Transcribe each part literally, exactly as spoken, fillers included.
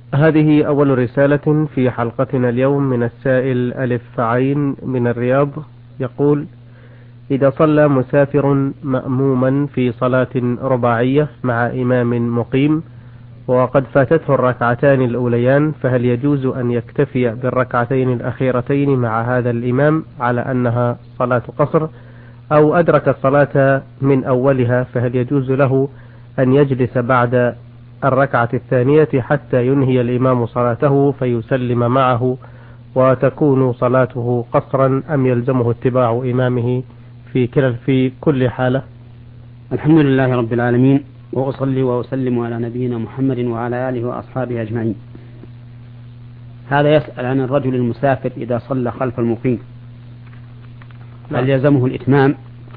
هذه أول رسالة في حلقتنا اليوم من السائل ألف عين من الرياض. يقول: إذا صلى مسافر مأموما في صلاة رباعية مع إمام مقيم وقد فاتته الركعتان الأوليان، فهل يجوز أن يكتفي بالركعتين الأخيرتين مع هذا الإمام على أنها صلاة قصر، أو أدرك الصلاة من أولها فهل يجوز له أن يجلس بعد الركعة الثانية حتى ينهي الإمام صلاته فيسلم معه وتكون صلاته قصرا، أم يلزمه اتباع إمامه في كل في كل حالة؟ الحمد لله رب العالمين، وأصلي وأسلم على نبينا محمد وعلى آله وأصحابه أجمعين. هذا يسأل عن الرجل المسافر إذا صلى خلف المقيم هل يلزمه الإتمام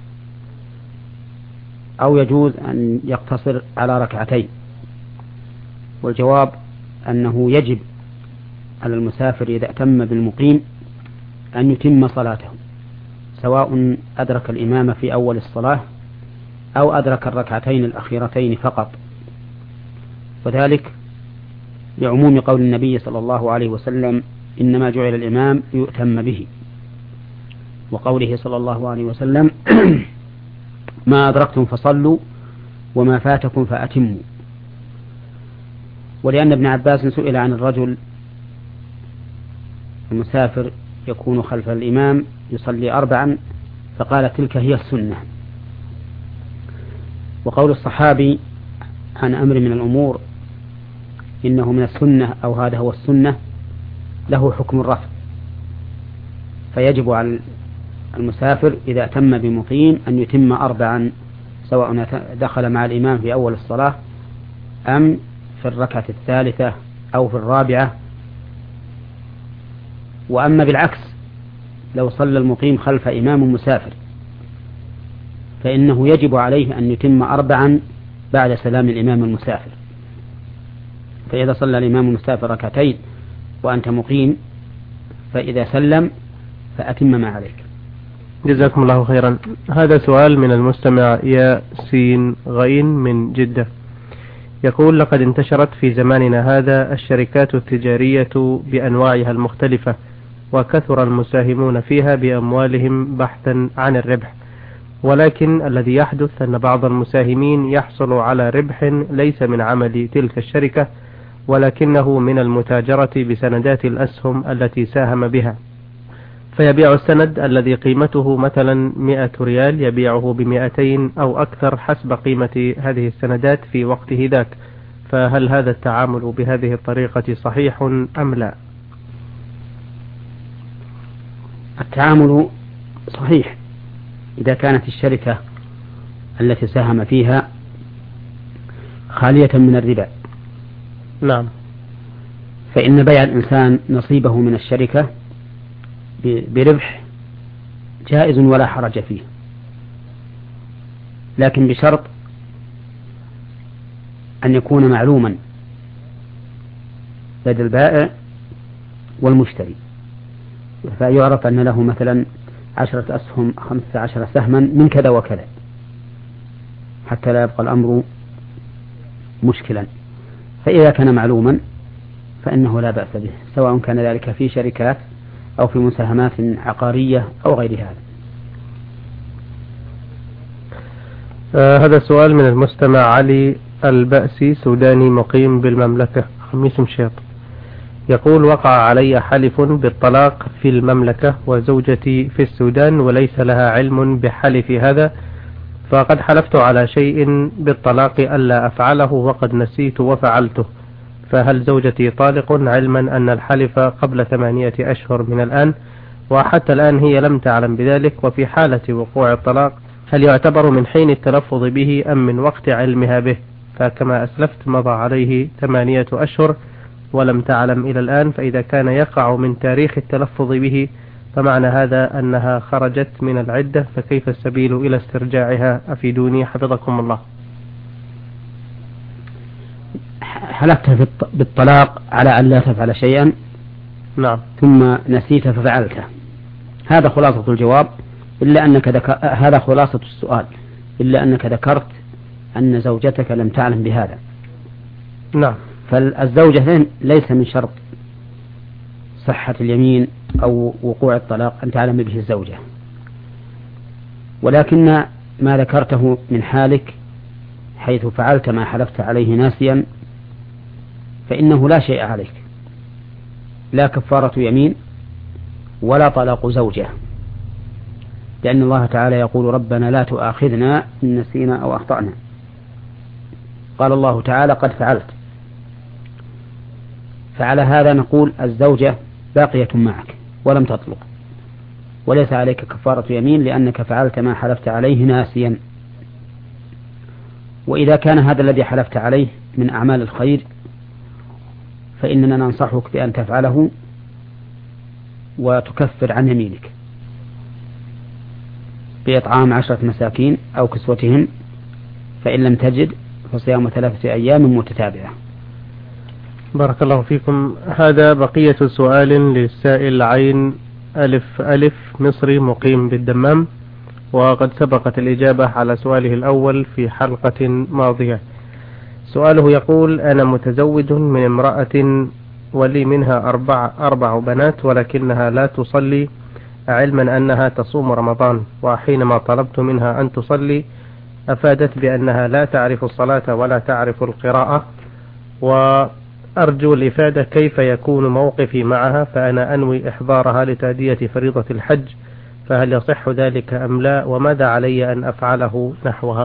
أو يجوز أن يقتصر على ركعتين؟ والجواب أنه يجب على المسافر إذا أتم بالمقيم أن يتم صلاته، سواء أدرك الإمام في أول الصلاة أو أدرك الركعتين الأخيرتين فقط، وذلك لعموم قول النبي صلى الله عليه وسلم: إنما جعل الإمام ليؤتم به، وقوله صلى الله عليه وسلم: ما أدركتم فصلوا وما فاتكم فأتموا. ولأن ابن عباس سئل عن الرجل المسافر يكون خلف الإمام يصلي أربعا فقال: تلك هي السنة. وقول الصحابي عن أمر من الأمور إنه من السنة أو هذا هو السنة له حكم الرفع، فيجب على المسافر إذا أتم بمقيم أن يتم أربعا، سواء دخل مع الإمام في أول الصلاة أم في الركعة الثالثة أو في الرابعة. وأما بالعكس لو صلى المقيم خلف إمام مسافر فإنه يجب عليه أن يتم أربعا بعد سلام الإمام المسافر. فإذا صلى الإمام المسافر ركعتين وأنت مقيم فإذا سلم فأتم ما عليك. جزاكم الله خيرا. هذا سؤال من المستمع ياسين غين من جدة. يقول: لقد انتشرت في زماننا هذا الشركات التجارية بأنواعها المختلفة، وكثر المساهمون فيها بأموالهم بحثا عن الربح، ولكن الذي يحدث أن بعض المساهمين يحصل على ربح ليس من عمل تلك الشركة، ولكنه من المتاجرة بسندات الأسهم التي ساهم بها، فيبيع السند الذي قيمته مثلا مئة ريال يبيعه بمئتين أو أكثر حسب قيمة هذه السندات في وقته ذاك، فهل هذا التعامل بهذه الطريقة صحيح أم لا؟ التعامل صحيح إذا كانت الشركة التي ساهم فيها خالية من الربا. نعم. فإن بيع الإنسان نصيبه من الشركة بربح جائز ولا حرج فيه، لكن بشرط أن يكون معلوما لدى البائع والمشتري، فيعرف أن له مثلا عشرة أسهم خمسة عشر سهما من كذا وكذا، حتى لا يبقى الأمر مشكلا. فإذا كان معلوما فإنه لا بأس به، سواء كان ذلك في شركات أو في مساهمات عقارية أو غير هذا. آه هذا سؤال من المستمع علي البأسي، سوداني مقيم بالمملكة، خميس مشيط. يقول: وقع علي حلف بالطلاق في المملكة وزوجتي في السودان وليس لها علم بحلف هذا، فقد حلفت على شيء بالطلاق ألا أفعله وقد نسيت وفعلته، فهل زوجتي طالق علما أن الحلف قبل ثمانية أشهر من الآن، وحتى الآن هي لم تعلم بذلك؟ وفي حالة وقوع الطلاق هل يعتبر من حين التلفظ به أم من وقت علمها به؟ فكما أسلفت مضى عليه ثمانية أشهر ولم تعلم إلى الآن، فإذا كان يقع من تاريخ التلفظ به فمعنى هذا أنها خرجت من العدة، فكيف السبيل إلى استرجاعها؟ أفيدوني حفظكم الله. حلفت بالطلاق على أن لا تفعل شيئا، نعم، ثم نسيت ففعلته، هذا خلاصة الجواب، إلا أنك ذكر... هذا خلاصة السؤال، إلا أنك ذكرت أن زوجتك لم تعلم بهذا. نعم. فالزوجة ليس من شرط صحة اليمين أو وقوع الطلاق أن تعلم به الزوجة، ولكن ما ذكرته من حالك حيث فعلت ما حلفت عليه ناسيا فإنه لا شيء عليك، لا كفارة يمين ولا طلاق زوجة، لأن الله تعالى يقول ربنا لا تؤاخذنا إن نسينا أو أخطأنا. قال الله تعالى قد فعلت، فعلى هذا نقول الزوجة باقية معك ولم تطلق، وليس عليك كفارة يمين لأنك فعلت ما حلفت عليه ناسيا. وإذا كان هذا الذي حلفت عليه من أعمال الخير فإننا ننصحك بأن تفعله وتكفر عن يمينك بإطعام عشرة مساكين أو كسوتهم، فإن لم تجد فصيام ثلاثة أيام متتابعة. بارك الله فيكم. هذا بقية سؤال للسائل عين ألف ألف مصري مقيم بالدمام، وقد سبقت الإجابة على سؤاله الأول في حلقة ماضية. سؤاله يقول: أنا متزوج من امرأة ولي منها أربع, أربع بنات ولكنها لا تصلي، علما أنها تصوم رمضان، وحينما طلبت منها أن تصلي أفادت بأنها لا تعرف الصلاة ولا تعرف القراءة، وأرجو الإفادة كيف يكون موقفي معها، فأنا أنوي إحضارها لتأدية فريضة الحج، فهل يصح ذلك أم لا، وماذا علي أن أفعله نحوها؟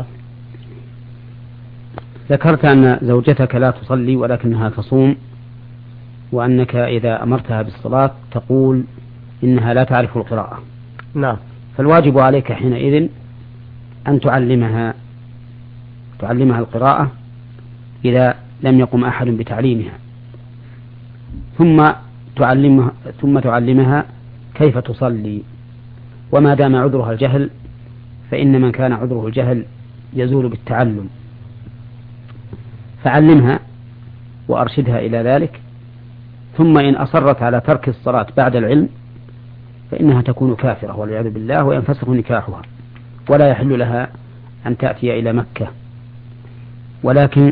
ذكرت أن زوجتك لا تصلي ولكنها تصوم، وأنك إذا أمرتها بالصلاة تقول إنها لا تعرف القراءة. نعم. فالواجب عليك حينئذ أن تعلمها تعلمها القراءة إذا لم يقم أحد بتعليمها، ثم تعلمها ثم تعلمها كيف تصلي. وما دام عذرها الجهل فإن من كان عذره الجهل يزول بالتعلم، فعلمها وأرشدها إلى ذلك، ثم إن أصرت على ترك الصلاة بعد العلم فإنها تكون كافرة والعياذ بالله وينفسخ نكاحها، ولا يحل لها أن تأتي إلى مكة. ولكن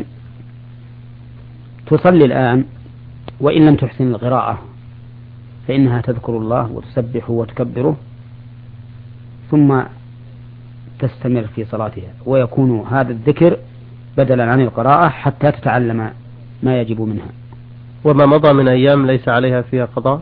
تصلي الآن وإن لم تحسن القراءة فإنها تذكر الله وتسبح وتكبره ثم تستمر في صلاتها، ويكون هذا الذكر بدلا عن القراءة حتى تتعلم ما يجب منها. وما مضى من أيام ليس عليها فيها قضاء؟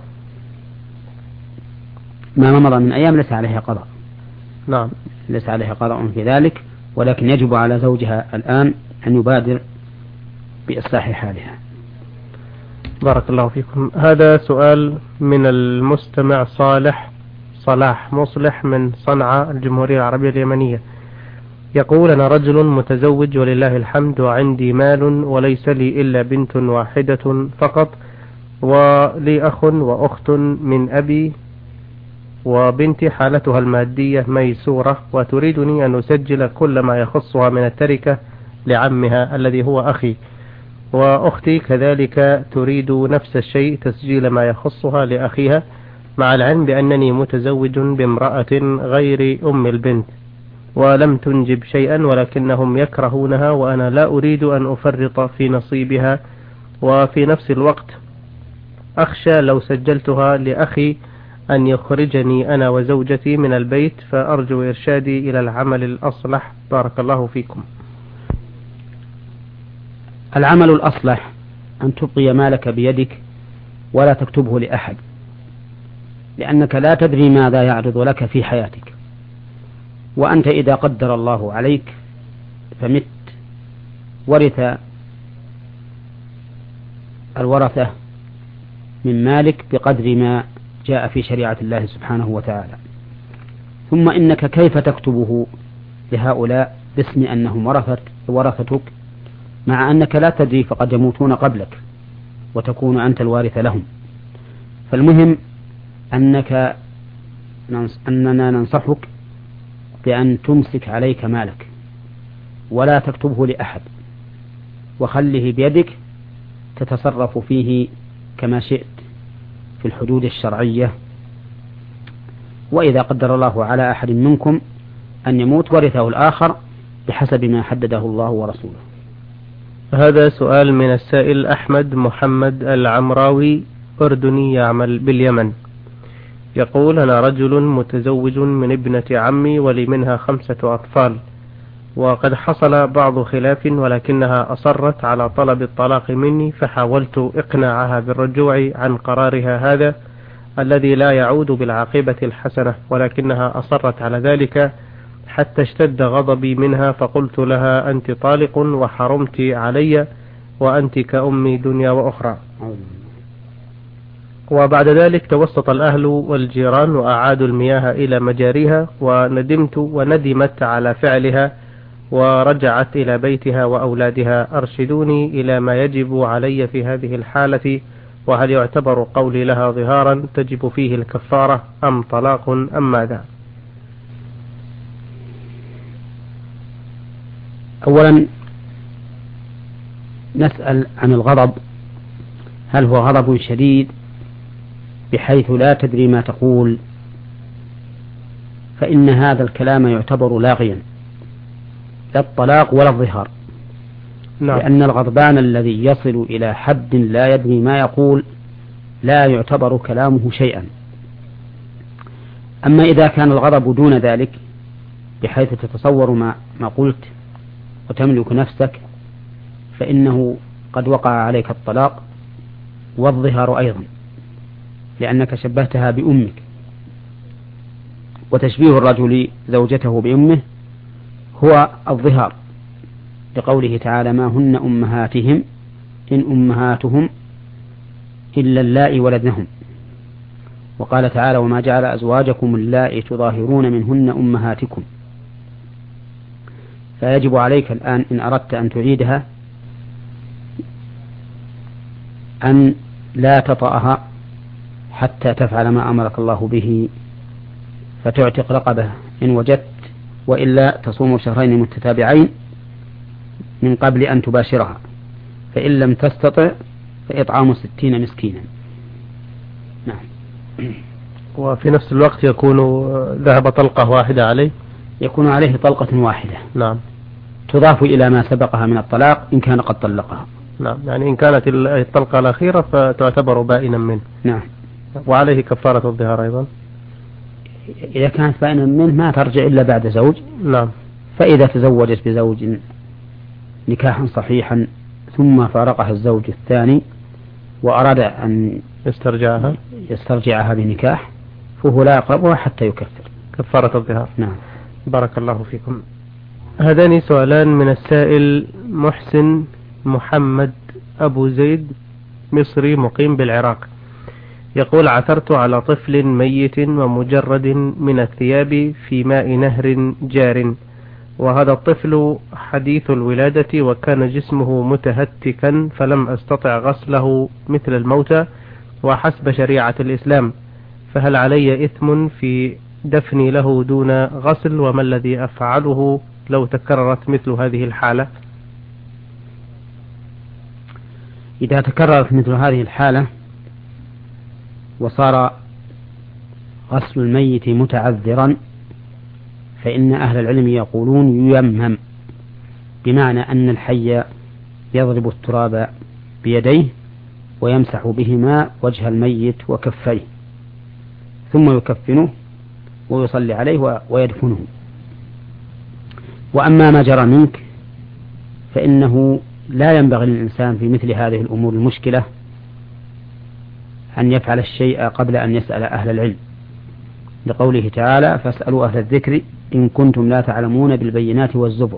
ما مضى من أيام ليس عليها قضاء. نعم، ليس عليها قضاء في ذلك، ولكن يجب على زوجها الآن أن يبادر بإصلاح حالها. بارك الله فيكم. هذا سؤال من المستمع صالح صلاح مصلح من صنعاء الجمهورية العربية اليمنية، يقول: أنا رجل متزوج ولله الحمد، وعندي مال وليس لي إلا بنت واحدة فقط، ولي أخ وأخت من أبي، وبنتي حالتها المادية ميسورة، وتريدني أن أسجل كل ما يخصها من التركة لعمها الذي هو أخي، وأختي كذلك تريد نفس الشيء، تسجيل ما يخصها لأخيها، مع العلم بأنني متزوج بامرأة غير أم البنت ولم تنجب شيئا، ولكنهم يكرهونها وأنا لا أريد أن أفرط في نصيبها، وفي نفس الوقت أخشى لو سجلتها لأخي أن يخرجني أنا وزوجتي من البيت، فأرجو إرشادي إلى العمل الأصلح. بارك الله فيكم. العمل الأصلح أن تبقي مالك بيدك ولا تكتبه لأحد، لأنك لا تدري ماذا يعرض لك في حياتك، وأنت إذا قدر الله عليك فمت ورث الورثة من مالك بقدر ما جاء في شريعة الله سبحانه وتعالى. ثم إنك كيف تكتبه لهؤلاء باسم أنهم ورثت ورثتك، مع أنك لا تدري فقد يموتون قبلك وتكون أنت الوارث لهم. فالمهم أنك أننا ننصحك بأن تمسك عليك مالك ولا تكتبه لأحد، وخله بيدك تتصرف فيه كما شئت في الحدود الشرعية، وإذا قدر الله على أحد منكم أن يموت ورثه الآخر بحسب ما حدده الله ورسوله. هذا سؤال من السائل أحمد محمد العمراوي، أردني يعمل باليمن. يقول: أنا رجل متزوج من ابنة عمي ولي منها خمسة أطفال، وقد حصل بعض خلاف ولكنها أصرت على طلب الطلاق مني، فحاولت إقناعها بالرجوع عن قرارها هذا الذي لا يعود بالعاقبة الحسنة، ولكنها أصرت على ذلك حتى اشتد غضبي منها، فقلت لها: أنت طالق وحرمت علي وأنت كأمي دنيا وأخرى. وبعد ذلك توسط الأهل والجيران وأعادوا المياه إلى مجاريها، وندمت وندمت على فعلها ورجعت إلى بيتها وأولادها. أرشدوني إلى ما يجب علي في هذه الحالة، وهل يعتبر قولي لها ظهارا تجب فيه الكفارة أم طلاق أم ماذا؟ أولا نسأل عن الغضب، هل هو غضب شديد بحيث لا تدري ما تقول، فإن هذا الكلام يعتبر لاغيا، لا الطلاق ولا الظهار. نعم. لأن الغضبان الذي يصل إلى حد لا يدري ما يقول لا يعتبر كلامه شيئا. أما إذا كان الغضب دون ذلك بحيث تتصور ما, ما قلت وتملك نفسك، فإنه قد وقع عليك الطلاق والظهار أيضا، لأنك شبهتها بأمك، وتشبيه الرجل زوجته بأمه هو الظهار، لقوله تعالى: ما هن أمهاتهم إن أمهاتهم إلا اللائي ولدنهم. وقال تعالى: وما جعل أزواجكم اللائي تظاهرون منهن أمهاتكم. فيجب عليك الآن إن أردت أن تعيدها أن لا تطأها حتى تفعل ما أمرك الله به، فتعتق رقبة إن وجدت، وإلا تصوم شهرين متتابعين من قبل أن تباشرها، فإن لم تستطع فإطعام ستين مسكينا. نعم. وفي نفس الوقت يكون ذهب طلقة واحدة عليه، يكون عليه طلقة واحدة. نعم. تضاف إلى ما سبقها من الطلاق إن كان قد طلقها. نعم، يعني إن كانت الطلقة الأخيرة فتعتبر بائنا منه. نعم. وعليه كفارة الظهار أيضا. إذا كانت بائنا منه ما ترجع إلا بعد زوج. نعم. فإذا تزوجت بزوج نكاحا صحيحا ثم فارقها الزوج الثاني وأراد أن يسترجعها يسترجعها بنكاح، فهو لا يقربها حتى يكفر. كفارة الظهار. نعم. بارك الله فيكم. هذان سؤالان من السائل محسن محمد أبو زيد، مصري مقيم بالعراق. يقول: عثرت على طفل ميت ومجرد من الثياب في ماء نهر جار، وهذا الطفل حديث الولادة وكان جسمه متهتكا، فلم أستطع غسله مثل الموتى وحسب شريعة الإسلام، فهل علي إثم في دفني له دون غسل؟ وما الذي أفعله لو تكررت مثل هذه الحالة؟ إذا تكررت مثل هذه الحالة وصار غسل الميت متعذرا، فإن أهل العلم يقولون ييمم، بمعنى أن الحي يضرب التراب بيديه ويمسح بهما وجه الميت وكفيه، ثم يكفنه ويصلي عليه ويدفنه. وأما ما جرى منك فإنه لا ينبغي للإنسان في مثل هذه الأمور المشكلة أن يفعل الشيء قبل أن يسأل أهل العلم، لقوله تعالى: فاسألوا أهل الذكر إن كنتم لا تعلمون بالبينات والزبر.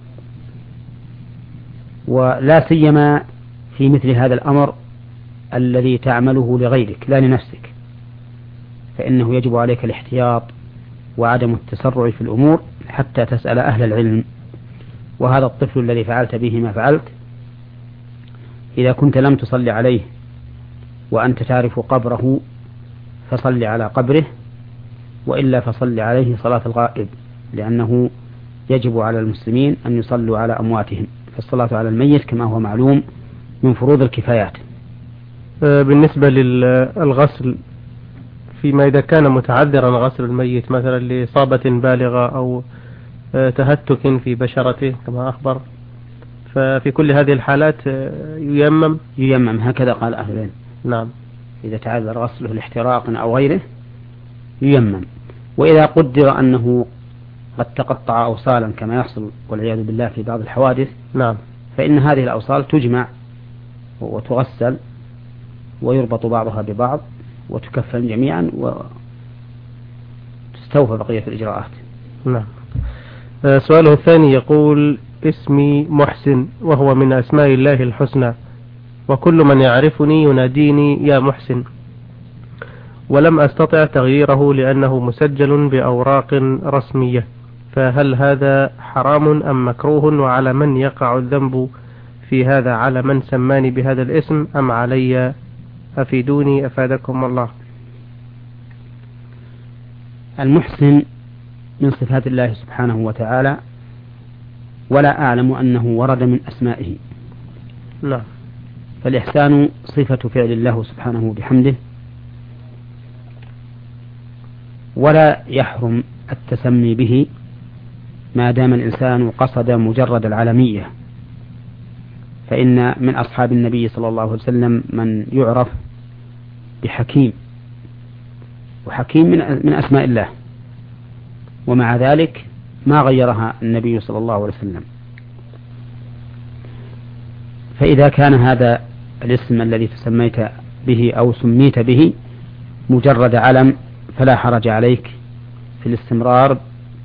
ولا سيما في مثل هذا الأمر الذي تعمله لغيرك لا لنفسك، فإنه يجب عليك الاحتياط وعدم التسرع في الأمور حتى تسأل أهل العلم. وهذا الطفل الذي فعلت به ما فعلت، إذا كنت لم تصلي عليه وأنت تعرف قبره فصل على قبره، وإلا فصل عليه صلاة الغائب، لأنه يجب على المسلمين أن يصلوا على أمواتهم، فالصلاة على الميت كما هو معلوم من فروض الكفايات. بالنسبة للغسل، فيما إذا كان متعذرا غسل الميت مثلا لإصابة بالغة أو تهتك في بشرته كما أخبر، ففي كل هذه الحالات ييمم ييمم هكذا قال أهل العلم. نعم. إذا تعذر غسله لاحتراق أو غيره ييمم. وإذا قدر أنه قد تقطع أوصالا كما يحصل والعياذ بالله في بعض الحوادث، نعم، فإن هذه الأوصال تجمع وتغسل ويربط بعضها ببعض وتكفن جميعا وتستوفى بقية الإجراءات. نعم. سؤاله الثاني يقول: اسمي محسن وهو من أسماء الله الحسنى، وكل من يعرفني يناديني يا محسن، ولم أستطع تغييره لأنه مسجل بأوراق رسمية، فهل هذا حرام أم مكروه؟ وعلى من يقع الذنب في هذا؟ على من سماني بهذا الاسم أم علي؟ أفيدوني أفادكم الله. المحسن من صفات الله سبحانه وتعالى، ولا أعلم أنه ورد من أسمائه. لا. فالإحسان صفة فعل الله سبحانه بحمده، ولا يحرم التسمي به ما دام الإنسان قصد مجرد العالمية، فإن من أصحاب النبي صلى الله عليه وسلم من يعرف بحكيم، وحكيم من أسماء الله، ومع ذلك ما غيرها النبي صلى الله عليه وسلم. فإذا كان هذا الاسم الذي تسميت به أو سميت به مجرد علم فلا حرج عليك في الاستمرار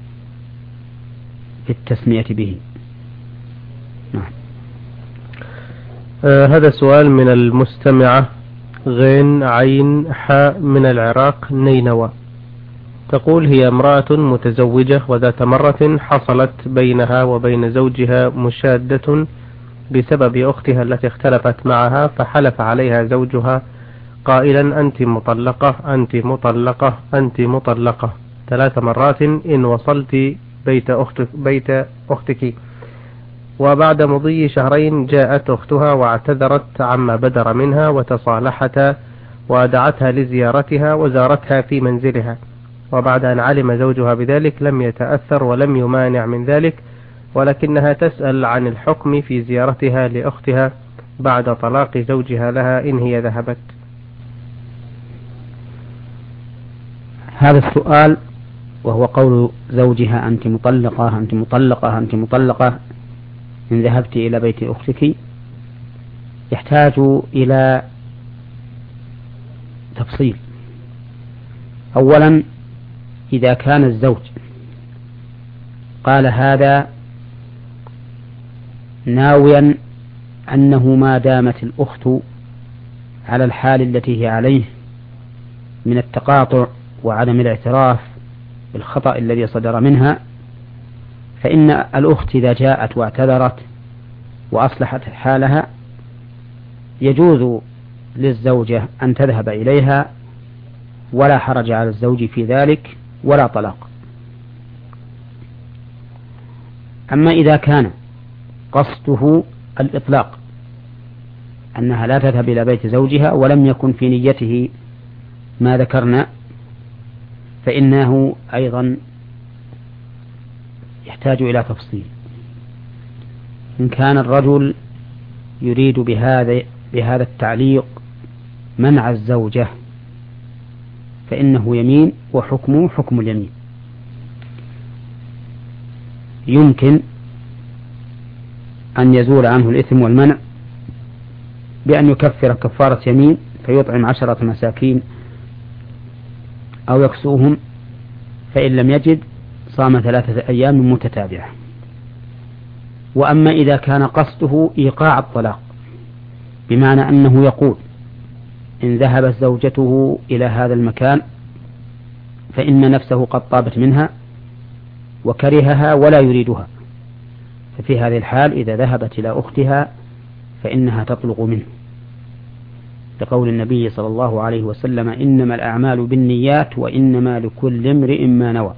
في التسمية به. نعم. آه هذا سؤال من المستمعة غين عين حاء من العراق نينوى، تقول: هي امرأة متزوجة وذات مرة حصلت بينها وبين زوجها مشادة بسبب أختها التي اختلفت معها، فحلف عليها زوجها قائلا: أنت مطلقة أنت مطلقة أنت مطلقة ثلاث مرات إن وصلت بيت أختك, بيت أختك. وبعد مضي شهرين جاءت أختها واعتذرت عما بدر منها وتصالحتا، ودعتها لزيارتها وزارتها في منزلها، وبعد أن علم زوجها بذلك لم يتأثر ولم يمانع من ذلك، ولكنها تسأل عن الحكم في زيارتها لأختها بعد طلاق زوجها لها إن هي ذهبت. هذا السؤال وهو قول زوجها: أنت مطلقة أنت مطلقة أنت مطلقة إن ذهبت إلى بيت أختك، يحتاج إلى تفصيل. أولا، إذا كان الزوج قال هذا ناويا أنه ما دامت الأخت على الحال التي هي عليه من التقاطع وعدم الاعتراف بالخطأ الذي صدر منها، فإن الأخت إذا جاءت واعتذرت وأصلحت حالها يجوز للزوجة أن تذهب إليها ولا حرج على الزوج في ذلك ولا طلاق. أما إذا كان قصده الإطلاق أنها لا تذهب إلى بيت زوجها ولم يكن في نيته ما ذكرنا، فإنه أيضا يحتاج إلى تفصيل. إن كان الرجل يريد بهذا بهذا التعليق منع الزوجة فإنه يمين وحكمه حكم اليمين. يمكن أن يزول عنه الإثم والمنع بأن يكفر كفارة يمين فيطعم عشرة مساكين أو يكسوهم، فإن لم يجد صام ثلاثة أيام متتابعة. وأما إذا كان قصده إيقاع الطلاق بمعنى أنه يقول: إن ذهبت زوجته إلى هذا المكان فإن نفسه قد طابت منها وكرهها ولا يريدها، ففي هذه الحال إذا ذهبت إلى أختها فإنها تطلق منه، لقول النبي صلى الله عليه وسلم: إنما الأعمال بالنيات وإنما لكل امرئ ما نوى.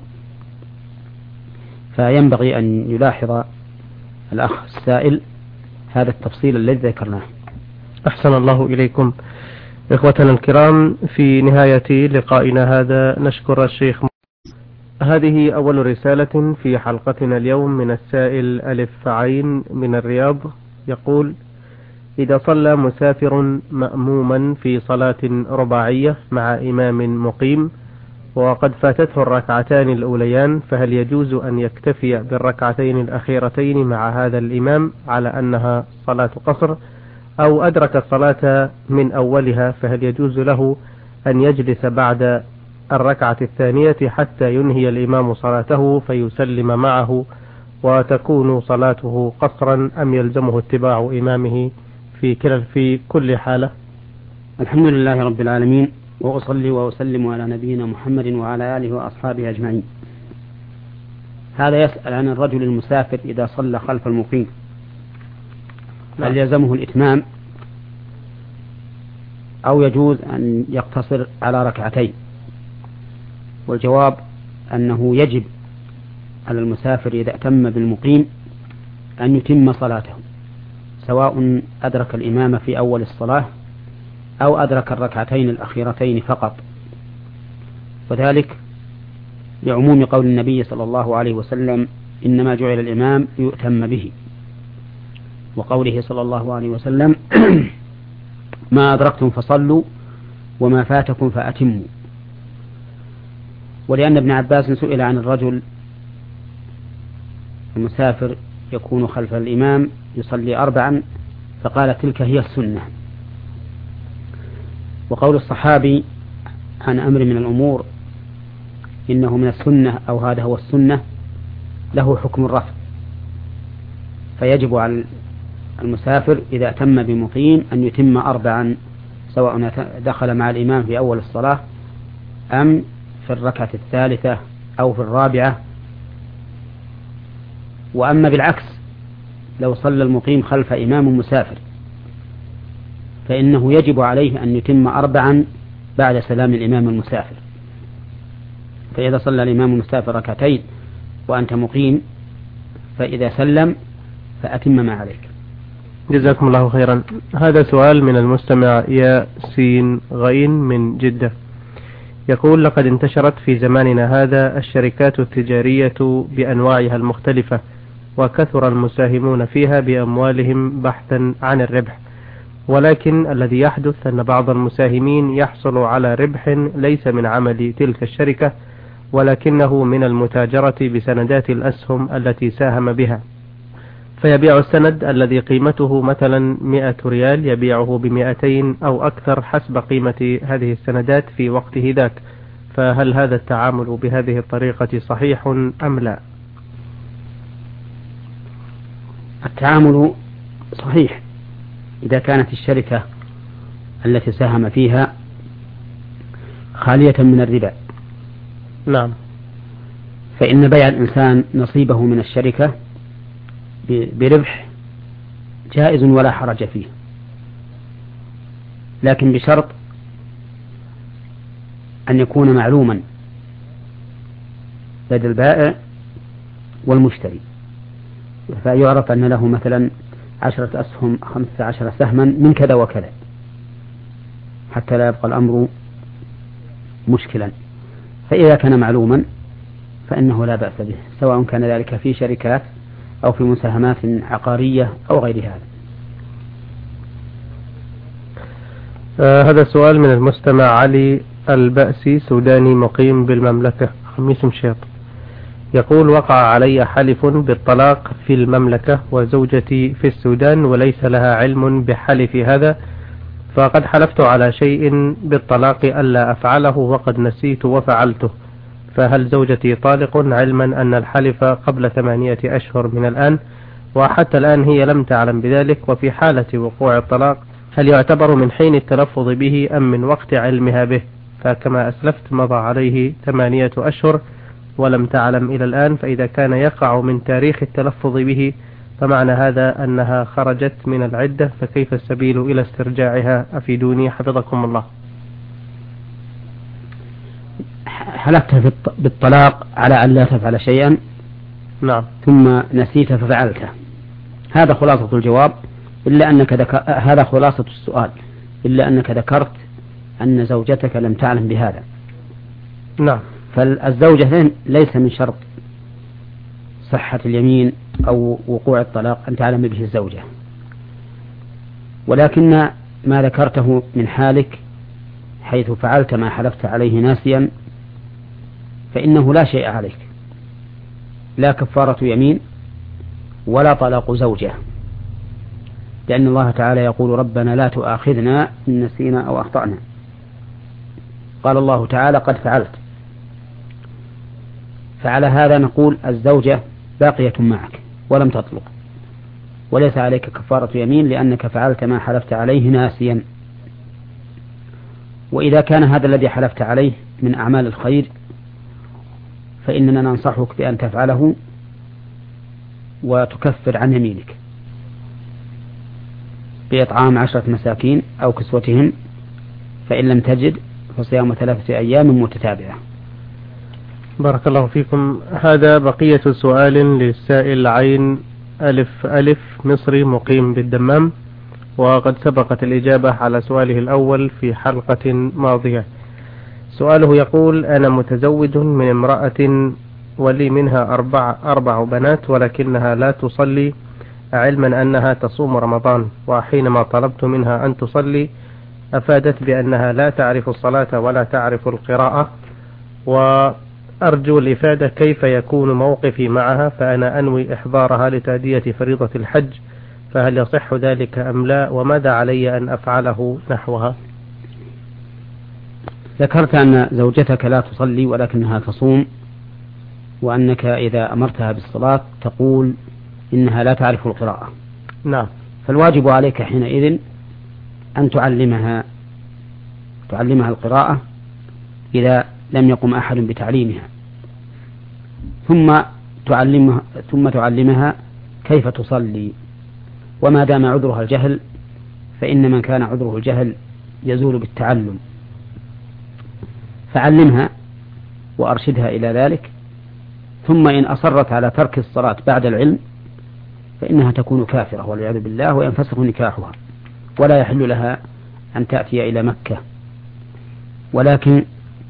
فينبغي أن يلاحظ الأخ السائل هذا التفصيل الذي ذكرناه. أحسن الله إليكم. إخوتنا الكرام، في نهاية لقائنا هذا نشكر الشيخ هذه أول رسالة في حلقتنا اليوم من السائل ألف عين من الرياض. يقول: إذا صلى مسافر مأموما في صلاة رباعية مع إمام مقيم وقد فاتته الركعتان الأوليان، فهل يجوز أن يكتفي بالركعتين الأخيرتين مع هذا الإمام على أنها صلاة قصر، أو أدرك الصلاة من أولها فهل يجوز له أن يجلس بعد الركعة الثانية حتى ينهي الإمام صلاته فيسلم معه وتكون صلاته قصرا، أم يلزمه اتباع إمامه في كل في كل حالة؟ الحمد لله رب العالمين، وأصلي وأسلم على نبينا محمد وعلى آله وأصحابه أجمعين. هذا يسأل عن الرجل المسافر إذا صلى خلف المقيم هل يلزمه الإتمام أو يجوز أن يقتصر على ركعتين؟ والجواب أنه يجب على المسافر إذا أتم بالمقيم أن يتم صلاته، سواء أدرك الإمام في أول الصلاة أو أدرك الركعتين الأخيرتين فقط، وذلك لعموم قول النبي صلى الله عليه وسلم: إنما جعل الإمام ليؤتم به، وقوله صلى الله عليه وسلم: ما أدركتم فصلوا وما فاتكم فأتموا. ولأن ابن عباس سئل عن الرجل المسافر يكون خلف الإمام يصلي أربعا فقال: تلك هي السنة. وقول الصحابي عن أمر من الأمور إنه من السنة أو هذا هو السنة له حكم الرفع، فيجب على المسافر إذا أتم بمقيم أن يتم أربعا، سواء دخل مع الإمام في أول الصلاة أم في الركعة الثالثة أو في الرابعة. وأما بالعكس لو صلى المقيم خلف إمام مسافر فإنه يجب عليه أن يتم أربعا بعد سلام الإمام المسافر، فإذا صلى الإمام المسافر ركعتين وأنت مقيم فإذا سلم فأتم ما عليك. جزاكم الله خيرا. هذا سؤال من المستمع ياسين غين من جدة. يقول: لقد انتشرت في زماننا هذا الشركات التجارية بأنواعها المختلفة، وكثر المساهمون فيها بأموالهم بحثا عن الربح، ولكن الذي يحدث أن بعض المساهمين يحصل على ربح ليس من عمل تلك الشركة، ولكنه من المتاجرة بسندات الأسهم التي ساهم بها، فيبيع السند الذي قيمته مثلا مئة ريال يبيعه بمئتين أو أكثر حسب قيمة هذه السندات في وقته ذاك، فهل هذا التعامل بهذه الطريقة صحيح أم لا؟ التعامل صحيح إذا كانت الشركة التي ساهم فيها خالية من الربا. نعم. فإن بيع الإنسان نصيبه من الشركة بربح جائز ولا حرج فيه، لكن بشرط أن يكون معلوما لدى البائع والمشتري، فيعرف أن له مثلا عشرة أسهم خمسة عشر سهما من كذا وكذا، حتى لا يبقى الأمر مشكلا. فإذا كان معلوما فإنه لا بأس به، سواء كان ذلك في شركات أو في مساهمات عقارية أو غير هذا. آه هذا سؤال من المستمع علي البأسي، سوداني مقيم بالمملكة، خميس مشيط. يقول: وقع علي حلف بالطلاق في المملكة وزوجتي في السودان وليس لها علم بحلف هذا، فقد حلفت على شيء بالطلاق ألا أفعله وقد نسيت وفعلته، فهل زوجتي طالق علما أن الحلف قبل ثمانية أشهر من الآن، وحتى الآن هي لم تعلم بذلك؟ وفي حالة وقوع الطلاق هل يعتبر من حين التلفظ به أم من وقت علمها به؟ فكما أسلفت مضى عليه ثمانية أشهر ولم تعلم إلى الآن، فإذا كان يقع من تاريخ التلفظ به فمعنى هذا أنها خرجت من العدة، فكيف السبيل إلى استرجاعها؟ أفيدوني حفظكم الله. حلفت بالطلاق على أن لا تفعل شيئا، نعم، ثم نسيت ففعلته، هذا خلاصة الجواب، إلا أنك ذك... هذا خلاصة السؤال، إلا أنك ذكرت أن زوجتك لم تعلم بهذا. نعم. فالزوجة ليس من شرط صحة اليمين أو وقوع الطلاق أن تعلم به الزوجة، ولكن ما ذكرته من حالك حيث فعلت ما حلفت عليه ناسيا فإنه لا شيء عليك، لا كفارة يمين ولا طلاق زوجة، لأن الله تعالى يقول ربنا لا تؤاخذنا إن نسينا أو أخطأنا. قال الله تعالى قد فعلت. فعلى هذا نقول الزوجة باقية معك ولم تطلق، وليس عليك كفارة يمين لأنك فعلت ما حلفت عليه ناسيا. وإذا كان هذا الذي حلفت عليه من أعمال الخير فإننا ننصحك بأن تفعله وتكفر عن يمينك بإطعام عشرة مساكين أو كسوتهم، فإن لم تجد فصيام ثلاثة أيام متتابعة. بارك الله فيكم. هذا بقية سؤال للسائل عين ألف ألف مصري مقيم بالدمام، وقد سبقت الإجابة على سؤاله الأول في حلقة ماضية. سؤاله يقول: أنا متزوج من امرأة ولي منها أربع, أربع بنات ولكنها لا تصلي، علما أنها تصوم رمضان، وحينما طلبت منها أن تصلي أفادت بأنها لا تعرف الصلاة ولا تعرف القراءة، وأرجو الإفادة كيف يكون موقفي معها، فأنا أنوي إحضارها لتأدية فريضة الحج، فهل يصح ذلك أم لا، وماذا علي أن أفعله نحوها؟ ذكرت أن زوجتك لا تصلي ولكنها تصوم، وأنك إذا أمرتها بالصلاة تقول إنها لا تعرف القراءة. نعم. فالواجب عليك حينئذ أن تعلمها تعلمها القراءة إذا لم يقم أحد بتعليمها، ثم تعلمها ثم تعلمها كيف تصلي. وما دام عذرها الجهل فإن من كان عذره الجهل يزول بالتعلم، فعلمها وأرشدها إلى ذلك، ثم إن أصرت على ترك الصلاة بعد العلم فإنها تكون كافرة والعياذ بالله، وينفسخ نكاحها ولا يحل لها أن تأتي إلى مكة. ولكن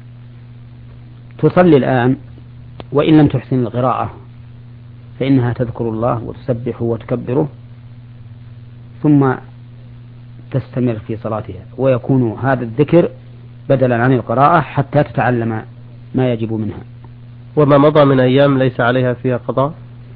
تصلي الآن، وإن لم تحسن القراءة فإنها تذكر الله وتسبح وتكبره ثم تستمر في صلاتها، ويكون هذا الذكر بدلا عن القراءة حتى تتعلم ما يجب منها. وما مضى من أيام ليس عليها فيها قضاء؟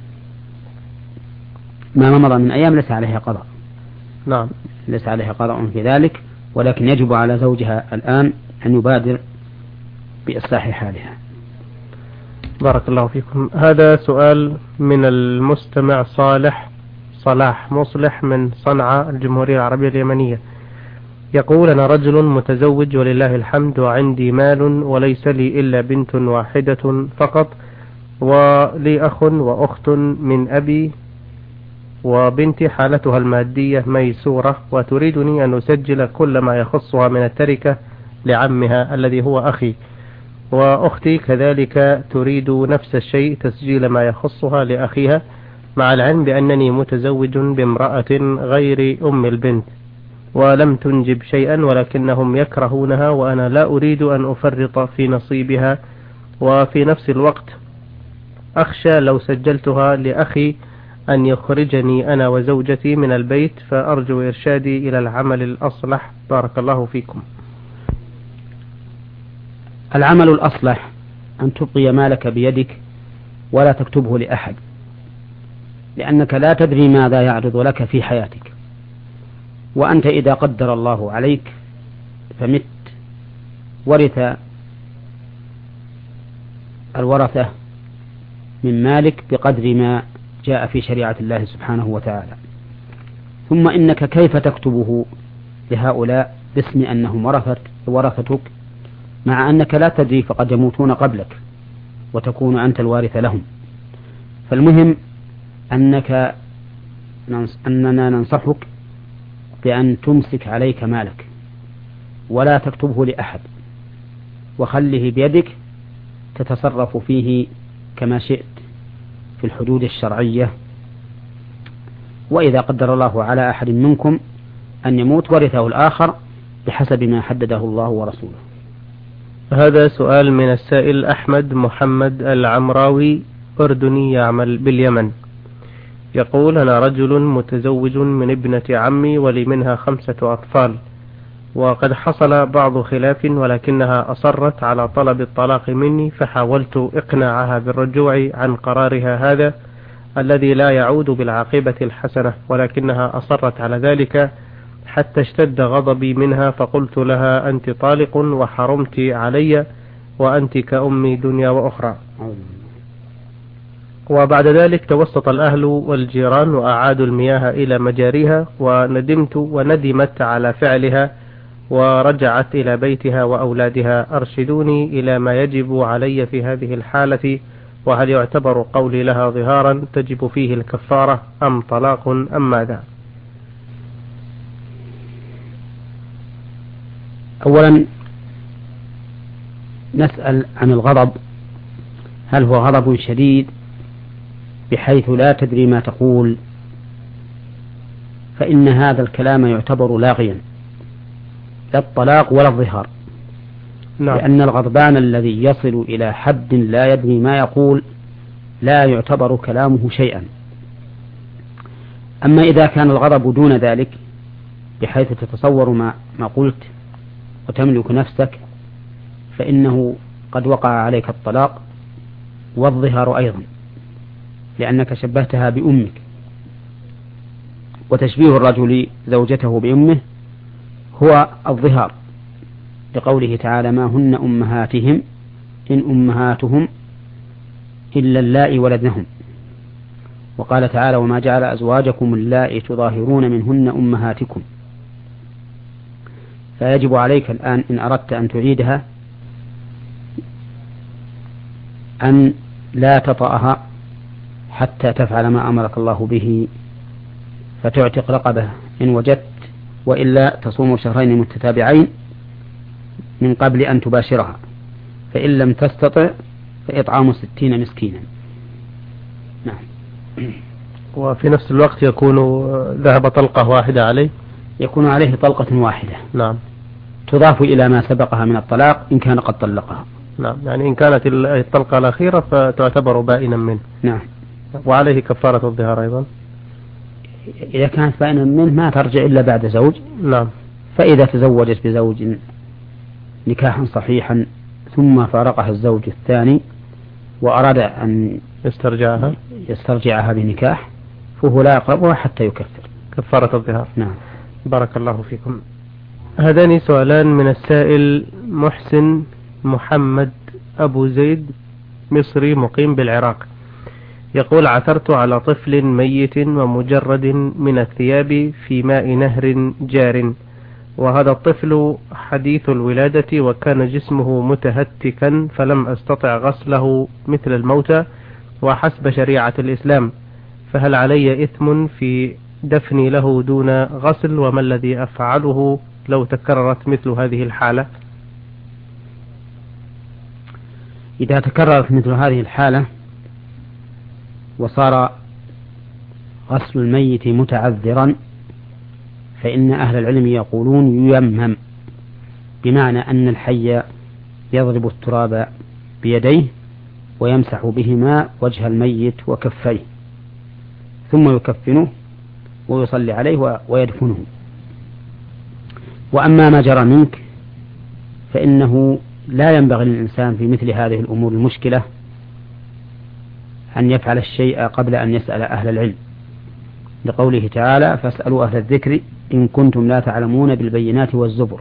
ما مضى من أيام ليس عليها قضاء. نعم، ليس عليها قضاء في ذلك، ولكن يجب على زوجها الآن أن يبادر بإصلاح حالها. بارك الله فيكم. هذا سؤال من المستمع صالح صلاح مصلح من صنعاء الجمهورية العربية اليمنية. يقول: أنا رجل متزوج ولله الحمد، وعندي مال وليس لي إلا بنت واحدة فقط، ولي أخ وأخت من أبي، وبنتي حالتها المادية ميسورة، وتريدني أن أسجل كل ما يخصها من التركة لعمها الذي هو أخي، وأختي كذلك تريد نفس الشيء، تسجيل ما يخصها لأخيها، مع العلم بأنني متزوج بامرأة غير أم البنت ولم تنجب شيئا، ولكنهم يكرهونها وأنا لا أريد أن أفرط في نصيبها، وفي نفس الوقت أخشى لو سجلتها لأخي أن يخرجني أنا وزوجتي من البيت، فأرجو إرشادي إلى العمل الأصلح. بارك الله فيكم. العمل الأصلح أن تبقي مالك بيدك ولا تكتبه لأحد، لأنك لا تدري ماذا يعرض لك في حياتك، وأنت إذا قدر الله عليك فمت ورث الورثة من مالك بقدر ما جاء في شريعة الله سبحانه وتعالى. ثم إنك كيف تكتبه لهؤلاء باسم أنهم ورثت ورثتك، مع أنك لا تدري فقد يموتون قبلك وتكون أنت الوارث لهم. فالمهم أنك أننا ننصحك بأن تمسك عليك مالك ولا تكتبه لأحد، وخله بيدك تتصرف فيه كما شئت في الحدود الشرعية. وإذا قدر الله على أحد منكم أن يموت ورثه الآخر بحسب ما حدده الله ورسوله. هذا سؤال من السائل أحمد محمد العمراوي، أردني يعمل باليمن. يقول: أنا رجل متزوج من ابنة عمي ولي منها خمسة أطفال، وقد حصل بعض خلاف ولكنها أصرت على طلب الطلاق مني، فحاولت إقناعها بالرجوع عن قرارها هذا الذي لا يعود بالعاقبة الحسنة، ولكنها أصرت على ذلك حتى اشتد غضبي منها، فقلت لها: أنت طالق وحرمت علي وأنت كأمي دنيا وأخرى. وبعد ذلك توسط الأهل والجيران وأعادوا المياه إلى مجاريها، وندمت وندمت على فعلها ورجعت إلى بيتها وأولادها. أرشدوني إلى ما يجب علي في هذه الحالة، وهل يعتبر قولي لها ظهارا تجب فيه الكفارة أم طلاق أم ماذا؟ أولا نسأل عن الغضب، هل هو غضب شديد بحيث لا تدري ما تقول؟ فإن هذا الكلام يعتبر لاغيا، لا الطلاق ولا الظهار. نعم. لأن الغضبان الذي يصل إلى حد لا يدري ما يقول لا يعتبر كلامه شيئا. أما إذا كان الغضب دون ذلك بحيث تتصور ما, ما قلت وتملك نفسك، فإنه قد وقع عليك الطلاق والظهار أيضا، لأنك شبهتها بأمك، وتشبيه الرجل زوجته بأمه هو الظهار، لقوله تعالى: ما هن أمهاتهم إن أمهاتهم إلا اللائي ولدنهم. وقال تعالى: وما جعل أزواجكم اللائي تظاهرون منهن أمهاتكم. فيجب عليك الآن إن أردت أن تعيدها أن لا تطأها حتى تفعل ما أمرك الله به، فتعتق رقبة إن وجدت، وإلا تصوم شهرين متتابعين من قبل أن تباشرها، فإن لم تستطع فإطعام ستين مسكينا. نعم. وفي نفس الوقت يكون ذهب طلقة واحدة عليه، يكون عليه طلقة واحدة. نعم. تضاف إلى ما سبقها من الطلاق إن كان قد طلقها. نعم، يعني إن كانت الطلقة الأخيرة فتعتبر بائنا منه. نعم. وعليه كفارة الظهار أيضا. إذا كانت بائنا منه ما ترجع إلا بعد زوج. نعم. فإذا تزوجت بزوج نكاحا صحيحا ثم فارقها الزوج الثاني وأراد أن يسترجعها يسترجعها بنكاح، فهو لا يقربها حتى يكفر. كفارة الظهار. نعم. بارك الله فيكم. هذان سؤالان من السائل محسن محمد أبو زيد، مصري مقيم بالعراق. يقول: عثرت على طفل ميت ومجرد من الثياب في ماء نهر جار، وهذا الطفل حديث الولادة وكان جسمه متهتكا، فلم أستطع غسله مثل الموتى وحسب شريعة الإسلام، فهل علي إثم في دفني له دون غسل؟ وما الذي أفعله لو تكررت مثل هذه الحالة؟ إذا تكررت مثل هذه الحالة وصار غسل الميت متعذرا، فإن أهل العلم يقولون ييمم، بمعنى أن الحي يضرب التراب بيديه ويمسح بهما وجه الميت وكفيه، ثم يكفنه ويصلي عليه ويدفنه. وأما ما جرى منك فإنه لا ينبغي للإنسان في مثل هذه الأمور المشكلة أن يفعل الشيء قبل أن يسأل أهل العلم، لقوله تعالى: فاسألوا أهل الذكر إن كنتم لا تعلمون بالبينات والزبر.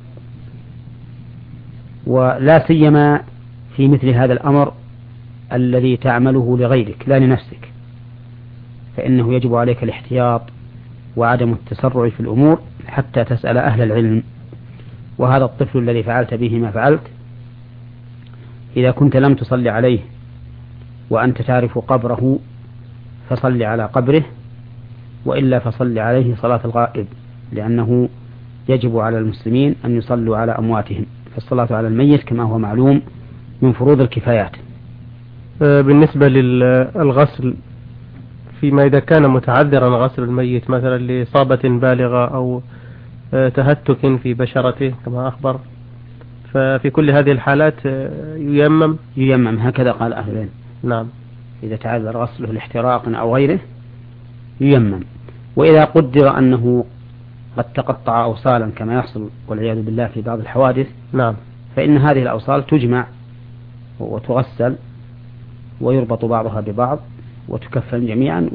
ولا سيما في مثل هذا الأمر الذي تعمله لغيرك لا لنفسك، فإنه يجب عليك الاحتياط وعدم التسرع في الأمور حتى تسأل أهل العلم. وهذا الطفل الذي فعلت به ما فعلت، إذا كنت لم تصلي عليه وأنت تعرف قبره فصل على قبره، وإلا فصل عليه صلاة الغائب، لأنه يجب على المسلمين أن يصلوا على أمواتهم، فالصلاة على الميت كما هو معلوم من فروض الكفايات. بالنسبة للغسل، فيما إذا كان متعذرا غسل الميت مثلا لإصابة بالغة أو تهتك في بشرته كما أخبر، ففي كل هذه الحالات ييمم ييمم هكذا قال أهل العلم. نعم. إذا تعذر غسله لاحتراق أو غيره ييمم. وإذا قدر أنه قد تقطع أوصالا كما يحصل والعياذ بالله في بعض الحوادث، نعم، فإن هذه الأوصال تجمع وتغسل ويربط بعضها ببعض وتكفن جميعا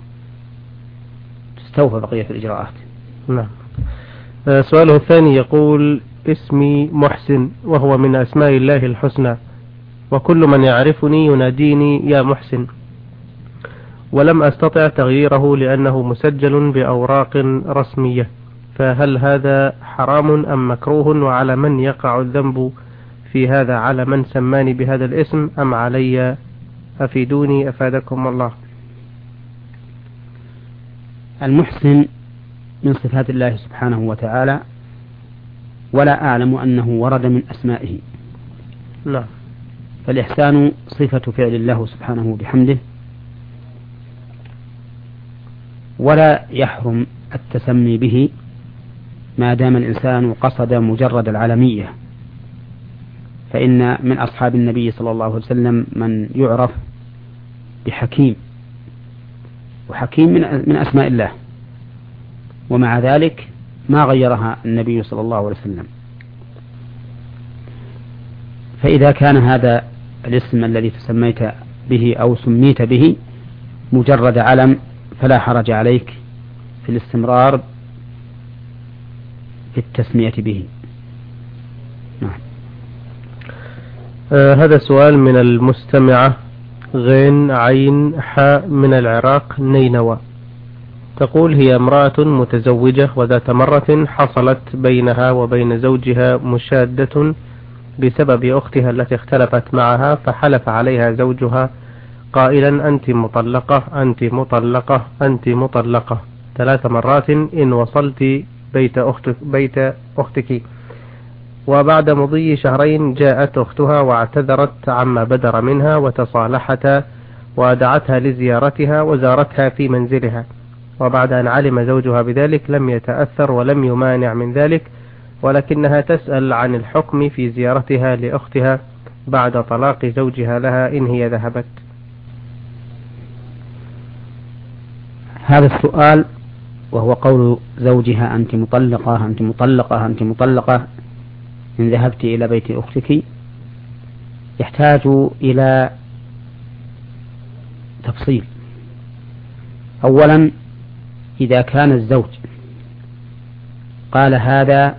وتستوفى بقية الإجراءات. نعم. سؤاله الثاني يقول: اسمي محسن وهو من أسماء الله الحسنى، وكل من يعرفني يناديني يا محسن، ولم أستطع تغييره لأنه مسجل بأوراق رسمية، فهل هذا حرام أم مكروه؟ وعلى من يقع الذنب في هذا؟ على من سماني بهذا الاسم أم علي؟ أفيدوني أفادكم الله. المحسن من صفات الله سبحانه وتعالى، ولا أعلم أنه ورد من أسمائه. لا. فالإحسان صفة فعل الله سبحانه بحمده، ولا يحرم التسمي به ما دام الإنسان قصد مجرد العالمية، فإن من أصحاب النبي صلى الله عليه وسلم من يعرف بحكيم، وحكيم من أسماء الله، ومع ذلك ما غيرها النبي صلى الله عليه وسلم. فإذا كان هذا الاسم الذي تسميت به أو سميت به مجرد علم فلا حرج عليك في الاستمرار في التسمية به. نعم. آه هذا سؤال من المستمعة غين عين حاء من العراق نينوى، تقول: هي امرأة متزوجة وذات مرة حصلت بينها وبين زوجها مشادة بسبب أختها التي اختلفت معها، فحلف عليها زوجها قائلا: أنت مطلقة أنت مطلقة أنت مطلقة ثلاث مرات إن وصلت بيت أختك, بيت أختك. وبعد مضي شهرين جاءت أختها واعتذرت عما بدر منها وتصالحتا، ودعتها لزيارتها وزارتها في منزلها، وبعد أن علم زوجها بذلك لم يتأثر ولم يمانع من ذلك، ولكنها تسأل عن الحكم في زيارتها لأختها بعد طلاق زوجها لها إن هي ذهبت. هذا السؤال وهو قول زوجها: أنت مطلقة أنت مطلقة أنت مطلقة إن ذهبت إلى بيت أختك، يحتاج إلى تفصيل. أولا، إذا كان الزوج قال هذا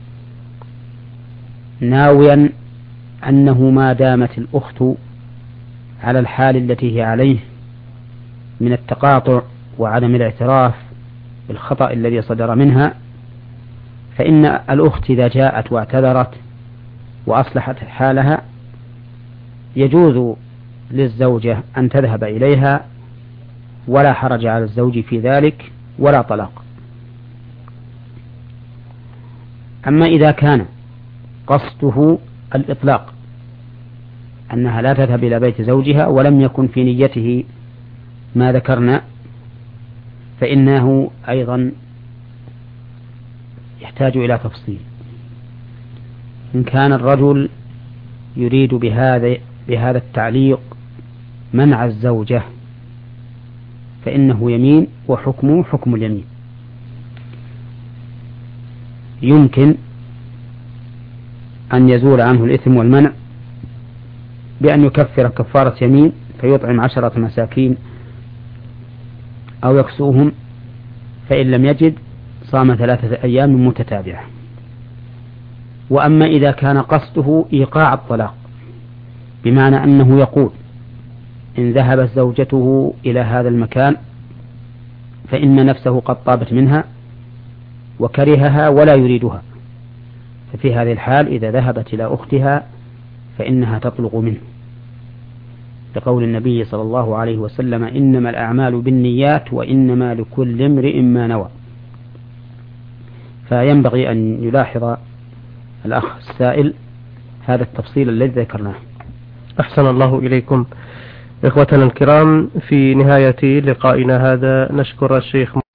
ناويا أنه ما دامت الأخت على الحال التي هي عليه من التقاطع وعدم الاعتراف بالخطأ الذي صدر منها، فإن الأخت إذا جاءت واعتذرت وأصلحت حالها يجوز للزوجة أن تذهب إليها ولا حرج على الزوج في ذلك ولا طلاق. أما إذا كان قصده الإطلاق أنها لا تذهب إلى بيت زوجها ولم يكن في نيته ما ذكرنا، فإنه أيضا يحتاج إلى تفصيل. إن كان الرجل يريد بهذا بهذا التعليق منع الزوجة فإنه يمين وحكمه حكم اليمين. يمكن أن يزول عنه الإثم والمنع بأن يكفر كفارة يمين فيطعم عشرة مساكين أو يكسوهم، فإن لم يجد صام ثلاثة أيام متتابعة. وأما إذا كان قصده إيقاع الطلاق بمعنى أنه يقول: إن ذهبت زوجته إلى هذا المكان فإن نفسه قد طابت منها وكرهها ولا يريدها، ففي هذه الحال إذا ذهبت إلى أختها فإنها تطلق منه، لقول النبي صلى الله عليه وسلم: إنما الأعمال بالنيات وإنما لكل امرئ ما نوى. فينبغي أن يلاحظ الأخ السائل هذا التفصيل الذي ذكرناه. أحسن الله إليكم. إخوتنا الكرام، في نهاية لقائنا هذا نشكر الشيخ